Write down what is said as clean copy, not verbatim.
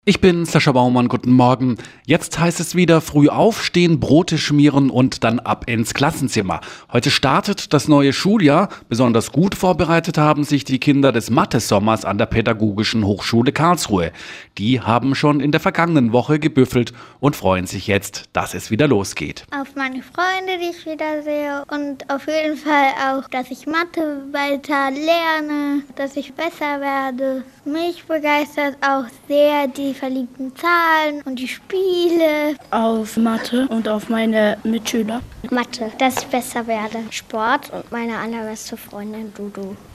Ich bin Sascha Baumann, guten Morgen. Jetzt heißt es wieder früh aufstehen, Brote schmieren und dann ab ins Klassenzimmer. Heute startet das neue Schuljahr. Besonders gut vorbereitet haben sich die Kinder des Mathe-Sommers an der Pädagogischen Hochschule Karlsruhe. Die haben schon in der vergangenen Woche gebüffelt und freuen sich jetzt, dass es wieder losgeht. Auf meine Freunde, die ich wiedersehe, und auf jeden Fall auch, dass ich Mathe weiter lerne, dass ich besser werde. Mich begeistert auch sehr die verliebten Zahlen und die Spiele. Auf Mathe und auf meine Mitschüler. Mathe, dass ich besser werde. Sport und meine allerbeste Freundin Dudu.